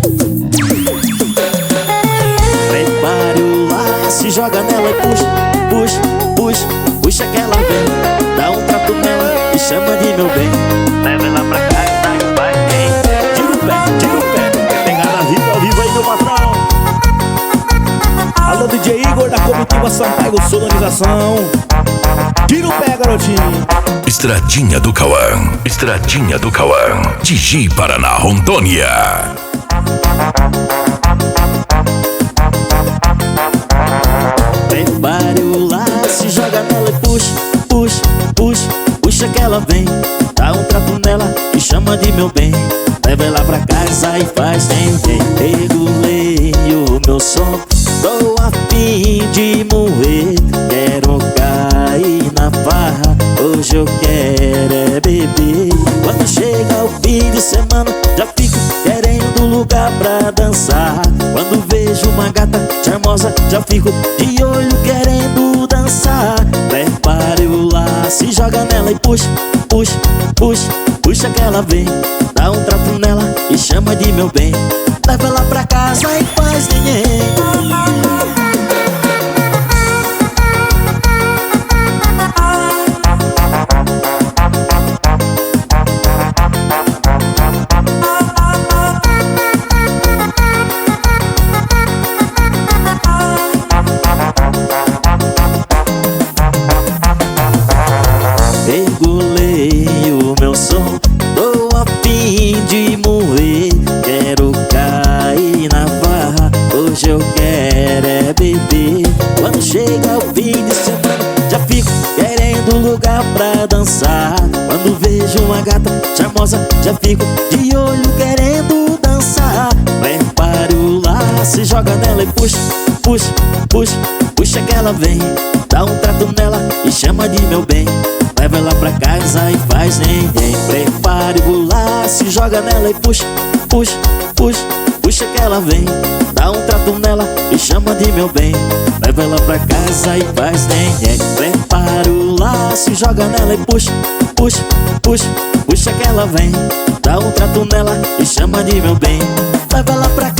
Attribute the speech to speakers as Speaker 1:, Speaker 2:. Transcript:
Speaker 1: Prepare o laço e joga nela e puxa, puxa, puxa, puxa que ela vem. Dá um trato nela e chama de meu bem. Leva ela pra cá e sai o pai vem. Tira o pé, quer pegar na vida ao vivo aí meu patrão. Alô DJ Igor da comitiva Sampaio Sonorização. Tira o pé, garotinho.
Speaker 2: Estradinha do Cauã, Estradinha do Cauã, Tigi, Paraná, Rondônia.
Speaker 1: Prepare o laço e joga nela e puxa, puxa, puxa, puxa que ela vem. Dá um trato nela e chama de meu bem. Leva ela pra casa e faz ninguém. Regulei o meu som, tô a fim de morrer. Quero cair na farra, hoje eu quero é beber. Quando chega o fim de semana, já fico querendo lugar pra dançar. Quando vejo uma gata charmosa, já fico de olho querendo dançar. Prepare o laço e joga nela e puxa, puxa, puxa, puxa que ela vem. Dá um trato nela e chama de meu bem. Leva ela pra casa e faz ninguém. Regulei o meu som, tô a fim de morrer. Quero cair na farra, hoje eu quero é beber. Quando chega o fim de semana, já fico querendo lugar pra dançar. Quando vejo uma gata charmosa, já fico de olho querendo dançar. Prepare o laço e joga nela e puxa, puxa, puxa, puxa que ela vem. Dá um trato nela e chama de meu bem. Leva ela pra casa e faz ninguém. Prepare o laço e joga nela e puxa, puxa, puxa, puxa que ela vem. Dá um trato nela e chama de meu bem. Leva ela pra casa e faz ninguém. Prepare o laço e joga nela e puxa, puxa, puxa, puxa que ela vem. Dá um trato nela e chama de meu bem. Leva ela pra casa